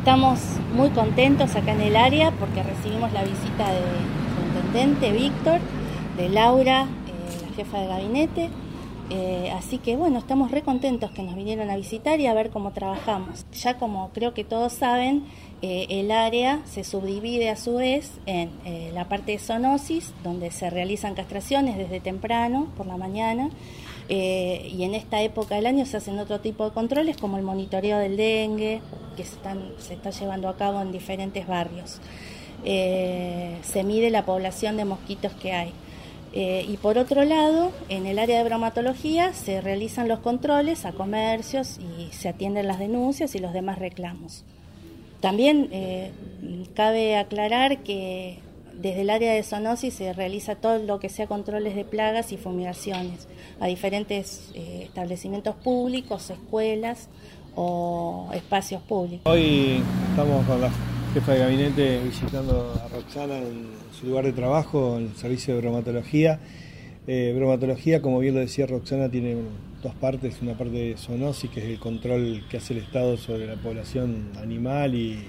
Estamos muy contentos acá en el área porque recibimos la visita de nuestro intendente Víctor, de Laura, la jefa de gabinete. Así que bueno, estamos re contentos que nos vinieron a visitar y a ver cómo trabajamos. Ya como creo que todos saben, el área se subdivide a su vez en la parte de zoonosis, donde se realizan castraciones desde temprano, por la mañana, y en esta época del año se hacen otro tipo de controles como el monitoreo del dengue, que se está llevando a cabo en diferentes barrios. Se mide la población de mosquitos que hay. Y por otro lado, en el área de bromatología se realizan los controles a comercios y se atienden las denuncias y los demás reclamos. También cabe aclarar que desde el área de zoonosis se realiza todo lo que sea controles de plagas y fumigaciones a diferentes establecimientos públicos, escuelas o espacios públicos. Hoy estamos con la jefa de gabinete visitando a Roxana en su lugar de trabajo, en el servicio de bromatología. Bromatología, como bien lo decía Roxana, tiene dos partes: una parte de zoonosis, que es el control que hace el Estado sobre la población animal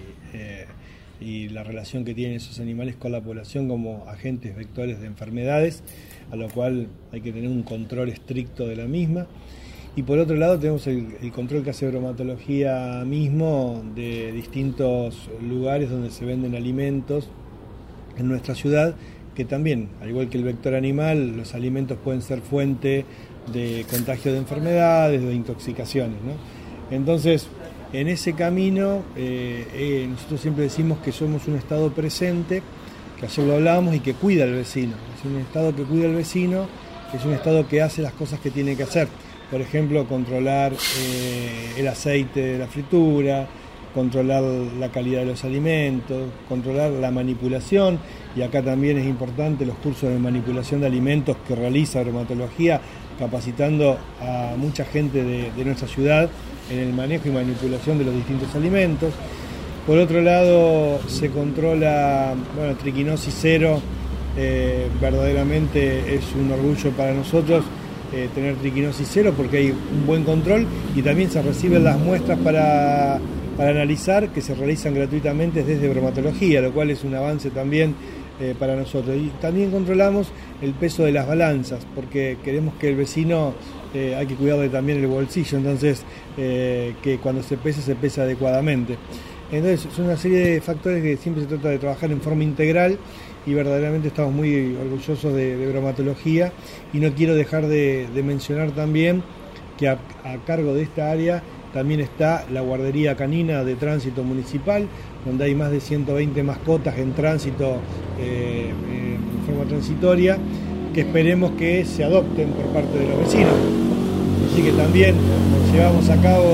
y la relación que tienen esos animales con la población como agentes vectores de enfermedades, a lo cual hay que tener un control estricto de la misma. Y por otro lado tenemos el control que hace bromatología mismo de distintos lugares donde se venden alimentos en nuestra ciudad, que también, al igual que el vector animal, los alimentos pueden ser fuente de contagio de enfermedades, de intoxicaciones, ¿no? Entonces, en ese camino, nosotros siempre decimos que somos un Estado presente, que ayer lo hablábamos, y que cuida al vecino. Es un Estado que cuida al vecino, es un Estado que hace las cosas que tiene que hacer. Por ejemplo, controlar el aceite de la fritura, controlar la calidad de los alimentos, controlar la manipulación, y acá también es importante los cursos de manipulación de alimentos que realiza bromatología, capacitando a mucha gente de nuestra ciudad en el manejo y manipulación de los distintos alimentos. Por otro lado, se controla, triquinosis cero, verdaderamente es un orgullo para nosotros tener triquinosis cero, porque hay un buen control y también se reciben las muestras para analizar, que se realizan gratuitamente desde bromatología, lo cual es un avance también para nosotros. Y también controlamos el peso de las balanzas, porque queremos que el vecino, hay que cuidarle también el bolsillo, entonces que cuando se pesa adecuadamente. Entonces son una serie de factores que siempre se trata de trabajar en forma integral, y verdaderamente estamos muy orgullosos de bromatología. Y no quiero dejar de mencionar también que a cargo de esta área también está la guardería canina de tránsito municipal, donde hay más de 120 mascotas en tránsito en forma transitoria, que esperemos que se adopten por parte de los vecinos. Así que también llevamos a cabo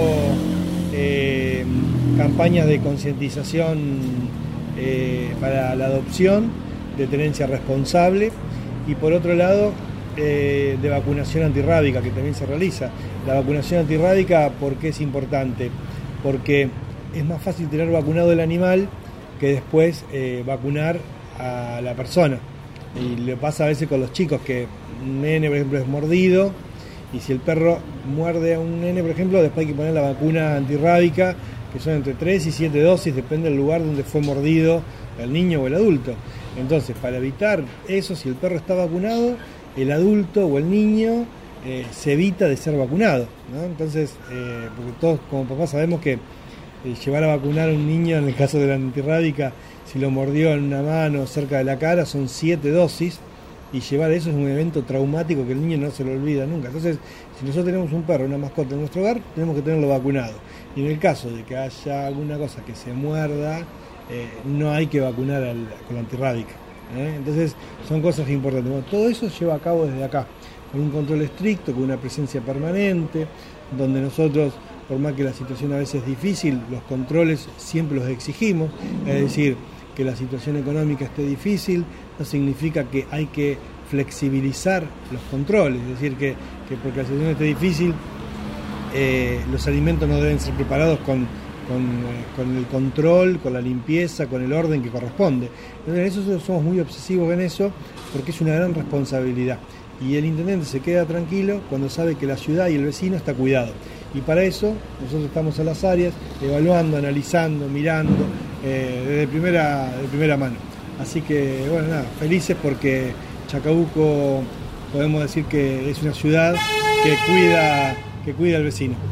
campañas de concientización para la adopción, de tenencia responsable, y por otro lado de vacunación antirrábica, que también se realiza. La vacunación antirrábica, ¿por qué es importante? Porque es más fácil tener vacunado el animal que después vacunar a la persona. Y le pasa a veces con los chicos, que un nene, por ejemplo, es mordido, y si el perro muerde a un nene, por ejemplo, después hay que poner la vacuna antirrábica, que son entre 3 y 7 dosis, depende del lugar donde fue mordido el niño o el adulto. Entonces, para evitar eso, si el perro está vacunado, el adulto o el niño se evita de ser vacunado, ¿no? Entonces, porque todos como papás sabemos que llevar a vacunar a un niño, en el caso de la antirrábica, si lo mordió en una mano cerca de la cara, son 7 dosis, y llevar eso es un evento traumático que el niño no se lo olvida nunca. Entonces, si nosotros tenemos un perro, una mascota en nuestro hogar, tenemos que tenerlo vacunado. Y en el caso de que haya alguna cosa que se muerda, no hay que vacunar con la antirrábica. Entonces, son cosas importantes. Bueno, todo eso se lleva a cabo desde acá, con un control estricto, con una presencia permanente, donde nosotros, por más que la situación a veces es difícil, los controles siempre los exigimos. Es decir, que la situación económica esté difícil no significa que hay que flexibilizar los controles. Es decir, que porque la situación esté difícil, los alimentos no deben ser preparados con el control, con la limpieza, con el orden que corresponde. Entonces, nosotros somos muy obsesivos en eso, porque es una gran responsabilidad. Y el intendente se queda tranquilo cuando sabe que la ciudad y el vecino está cuidado. Y para eso nosotros estamos en las áreas, evaluando, analizando, mirando, de primera mano. Así que, bueno, nada, felices porque Chacabuco podemos decir que es una ciudad que cuida al vecino.